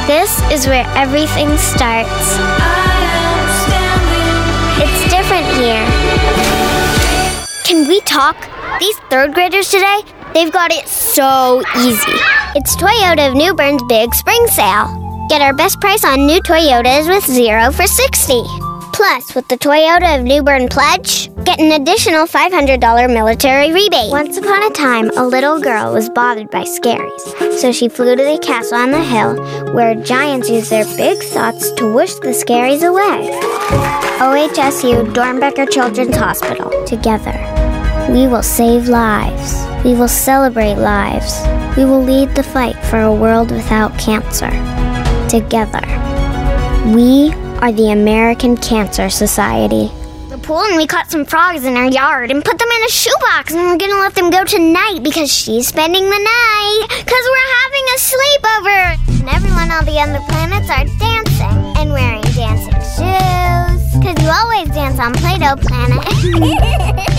This is where everything starts. It's different here. Can we talk? These third graders today, they've got it so easy. It's Toyota of New Bern's Big Spring Sale. Get our best price on new Toyotas with 0 for 60. Plus, with the Toyota of New Bern Pledge, get an additional $500 military rebate. Once upon a time, a little girl was bothered by scaries. So she flew to the castle on the hill, where giants use their big thoughts to wish the scaries away. OHSU Dornbecker Children's Hospital. Together, we will save lives. We will celebrate lives. We will lead the fight for a world without cancer. Together, we are the American Cancer Society. The pool, and we caught some frogs in our yard and put them in a shoebox, and we're gonna let them go tonight because she's spending the night, because we're having a sleepover. And everyone on the other planets are dancing and wearing dancing shoes, because you always dance on Play-Doh Planet.